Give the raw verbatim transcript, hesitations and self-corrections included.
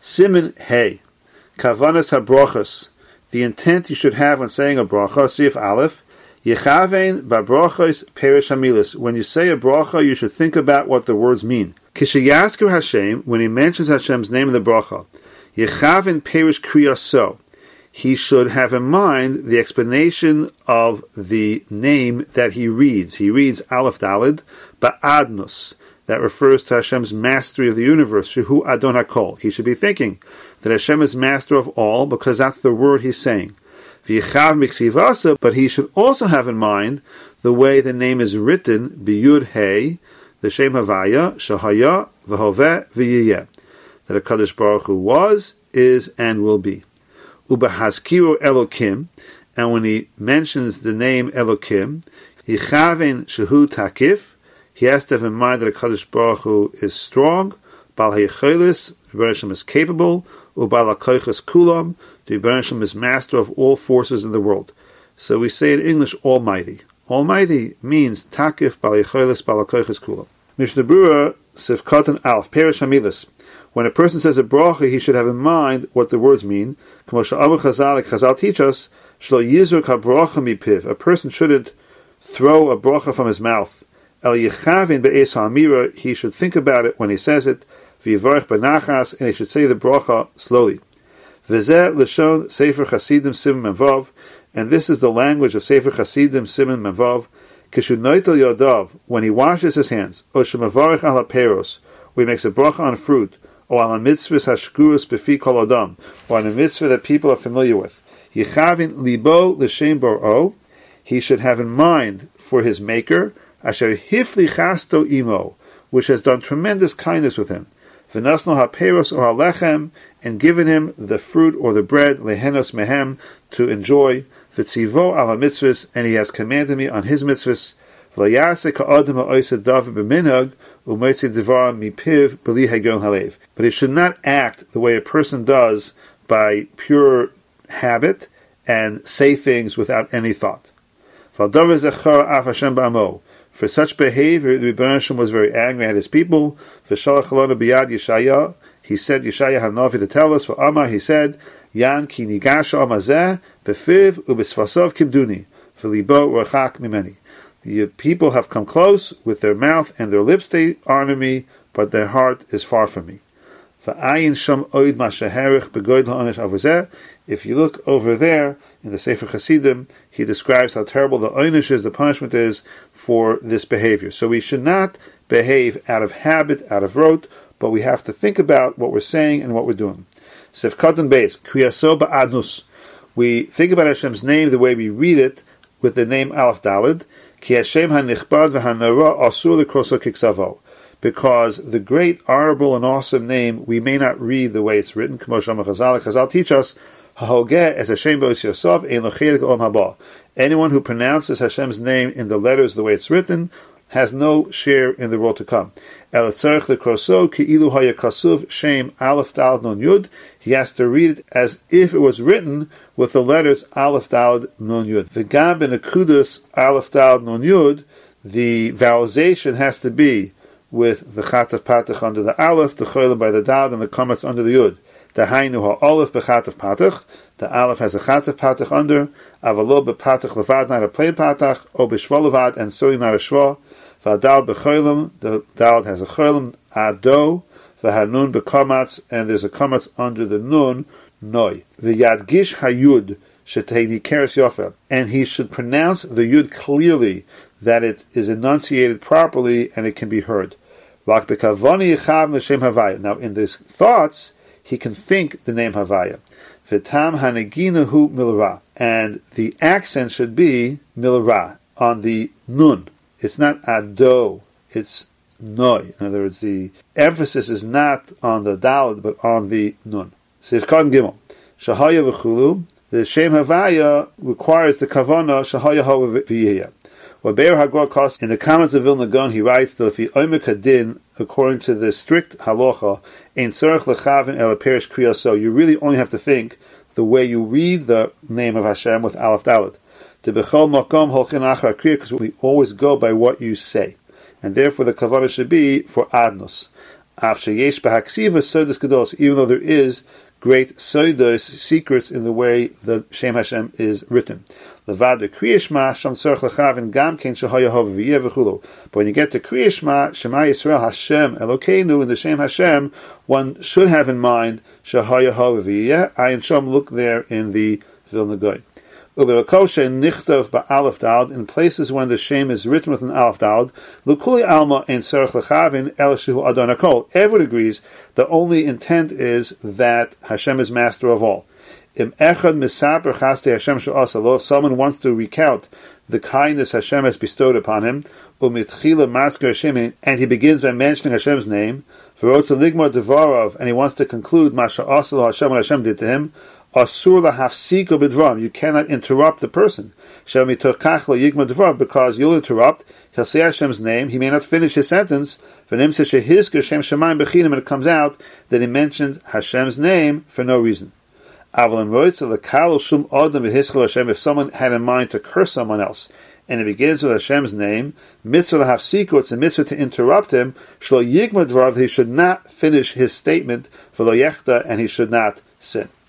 Siman Hey. Kavanas HaBrochos. The intent you should have when saying a bracha, Sif Aleph, Yechavein Babrachos Perish Hamilis. When you say a bracha, you should think about what the words mean. Kishayasker Hashem, when he mentions Hashem's name in the bracha, Yechavein Perish Kriyaso. He should have in mind the explanation of the name that he reads. He reads Aleph Dalid, Ba'adnus. That refers to Hashem's mastery of the universe, Shehu Adon HaKol. He should be thinking that Hashem is master of all, because that's the word he's saying. V'yichav miksivasa, but he should also have in mind the way the name is written, B'yud Hey, the Shem Havaya, Shahaya, V'hoveh, V'yiyeh. That HaKadosh Baruch Hu was, is, and will be. Ubahazkiru Elokim, and when he mentions the name Elokim, Yichaven Shehu Takif, he has to have in mind that HaKadosh Baruch Hu is strong, Bal HaYecholis, the Rebbeinu Shalom is capable, Ubal HaKoiches Kulam, the Rebbeinu Shalom is master of all forces in the world. So we say in English, Almighty. Almighty means Takif, Bal HaYecholis, Bal HaKoiches Kulam. Mishnah Berurah, Sif Katan Alf, Perish Hamilis. When a person says a bracha, he should have in mind what the words mean. Chazal teach us, a person shouldn't throw a bracha from his mouth. He should think about it when he says it, and he should say the bracha slowly. And this is the language of Sefer Chasidim Siman Mavav. When he washes his hands, or he makes a bracha on fruit, or on a mitzvah hashkuras befi kol adam, or on a mitzvah that people are familiar with. Yichavin libo l'shem bor'o, he should have in mind for his maker, asher hifli chasto imo, which has done tremendous kindness with him. V'nasno haperos or halechem, and given him the fruit or the bread, lehenos mehem, to enjoy. V'tzivo ala mitzvahs, and he has commanded me on his mitzvahs. V'layase ka'adam ha'oised davar b'minhag, but he should not act the way a person does by pure habit and say things without any thought. For such behavior, the Rebbeinu Shalom was very angry at his people. He said, Yeshaya Hanavi to tell us, for Amar, he said, Yan ki nigasha amazeh befiv ubisvasav kibduni v'libo rachak mimeni. The people have come close with their mouth and their lips they honor me, but their heart is far from me. If you look over there in the Sefer Chasidim, he describes how terrible the oynish is, the punishment is for this behavior. So we should not behave out of habit, out of rote, but we have to think about what we're saying and what we're doing. Sef Katan Beis, Kriyaso Ba'adnus. We think about Hashem's name the way we read it with the name Aleph Dalid. Because the great, honorable, and awesome name, we may not read the way it's written. Chazal teach us, anyone who pronounces Hashem's name in the letters the way it's written has no share in the world to come. He has to read it as if it was written with the letters Aleph Daled Nun Yud. V'gam ben akudus Aleph Daled Nun Yud, the vowelization has to be with the Chataf Patach under the Aleph, the Cholim by the Daled, and the Kamas under the Yud. The Hainu ha'Aleph b'Chataf Patach, the Aleph has a Chataf Patach under, Avalo b'Patach levad, not a plain Patach, O b'Shva levad, and Suri not a Shva. V'Adal b'Cholim, the Daled has a Cholim, Ado, v'Hanun b'Kamatz, and there's a Kamatz under the Nun, Noi. The Yadgish Hayud Shetei Keres Yofer, and he should pronounce the Yud clearly, that it is enunciated properly and it can be heard. Now, in his thoughts, he can think the name Havaya. V'tam haneginahu milra, and the accent should be milra on the Nun. It's not Ado, it's Noi. In other words, the emphasis is not on the Daled, but on the Nun. Sivkan Gimel. Shahaya v'chulu. The Shem Havaya requires the Kavana Shahaya v'yiyah. What Be'er Hagor costs in the comments of Vilna Gaon, he writes that if he oimek hadin, according to the strict halacha, ein tzarich lechavin el perish kriyaso, you really only have to think the way you read the name of Hashem with Aleph Daled. The bechol makom holchin achar kriya, because we always go by what you say, and therefore the kavana should be for adnos. After yesh b'haksiva sodos gedos, even though there is great sodos, secrets in the way the Shem Hashem is written. Levad the Kriyishma Sham Tzorch Lechavin Gam Ken Shehaya Hov V'Yeh V'Chulu. But when you get to Kriyishma, Shema Yisrael Hashem Elokeinu, in the Shem Hashem, one should have in mind Shehaya Hov V'Yeh. Ayin Shom, look there in the Vilna Gaon. Uberakoshe Nichtav Ba'alef Dal, in places when the Shem is written with an Alef Dal, L'Kuli Alma in Tzorch Lechavin El Shehu Adon HaKol. Everyone agrees the only intent is that Hashem is master of all. If someone wants to recount the kindness Hashem has bestowed upon him, and he begins by mentioning Hashem's name, and he wants to conclude what Hashem did to him, you cannot interrupt the person, because you'll interrupt. He'll say Hashem's name, he may not finish his sentence, and it comes out that he mentioned Hashem's name for no reason. If someone had in mind to curse someone else, and it begins with Hashem's name, mitzvah hafsiku, it's a mitzvah to interrupt him, shlo yigmar dvarav, he should not finish his statement, v'lo yechta, and he should not sin.